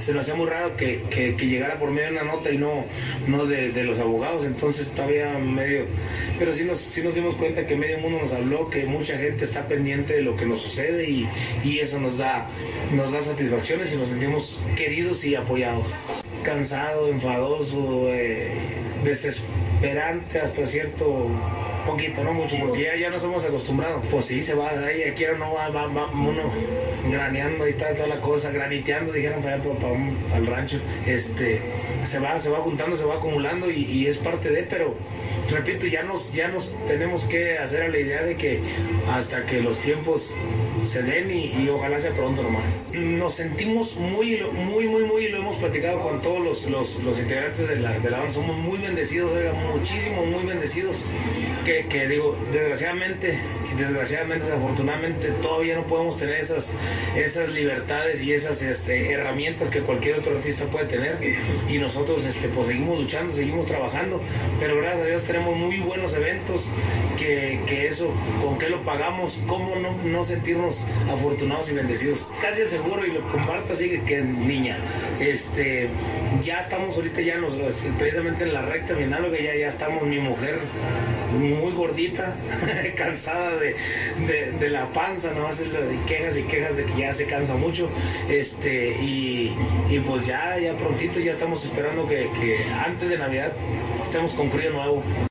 se nos hacía muy raro que llegara por medio de una nota y no de los abogados, entonces todavía medio, pero sí nos dimos cuenta que medio mundo nos habló, que mucha gente está pendiente de lo que nos sucede y eso nos da satisfacciones y nos sentimos queridos y apoyados. Cansado, enfadoso, desesperante hasta cierto poquito, no mucho, porque ya nos hemos acostumbrado. Pues sí, se va, ahí aquí no va uno graneando y toda la cosa, graniteando, dijeron para allá al rancho. Se va juntando, se va acumulando y es parte de, pero repito, ya nos tenemos que hacer a la idea de que hasta que los tiempos se den y ojalá sea pronto nomás. Nos sentimos muy, lo hemos platicado con todos los integrantes de la banda, somos muy bendecidos, oiga, muchísimo, muy bendecidos, que digo, desgraciadamente, desafortunadamente, todavía no podemos tener esas libertades y esas herramientas que cualquier otro artista puede tener, y nosotros pues seguimos luchando, seguimos trabajando, pero gracias a Dios tenemos muy buenos eventos, que eso, ¿con qué lo pagamos? ¿Cómo no sentirnos afortunados y bendecidos? Casi aseguro, y lo comparto así que niña, ya estamos ahorita precisamente en la recta final, que ya estamos, mi mujer muy gordita, cansada de la panza, no haces quejas y quejas de que ya se cansa mucho, y pues ya prontito ya estamos esperando que antes de Navidad estemos con crío nuevo.